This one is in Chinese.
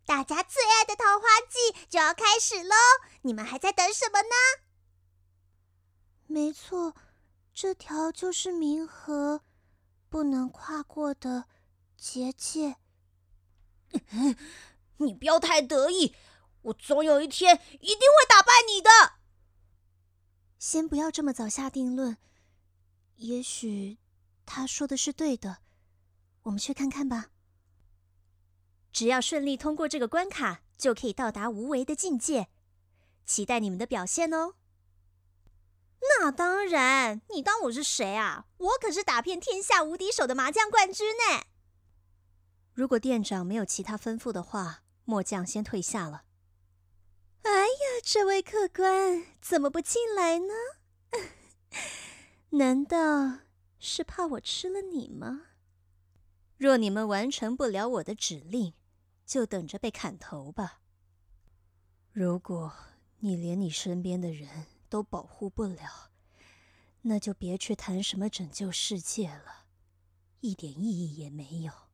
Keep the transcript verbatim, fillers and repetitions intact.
大家最爱的桃花季就要开始喽！你们还在等什么呢？ 没错，这条就是冥河，不能跨过的结界。 你不要太得意，我总有一天一定会打败你的。 先不要这么早下定论，也许他说的是对的，我们去看看吧。 只要顺利通过这个关卡，就可以到达无为的境界。期待你们的表现哦。 那当然，你当我是谁啊？我可是打遍天下无敌手的麻将冠军呢。 如果店长没有其他吩咐的话，末将先退下了。 哎呀，这位客官怎么不进来呢？难道是怕我吃了你吗？ 若你们完成不了我的指令，就等着被砍头吧。如果你连你身边的人都保护不了，那就别去谈什么拯救世界了，一点意义也没有。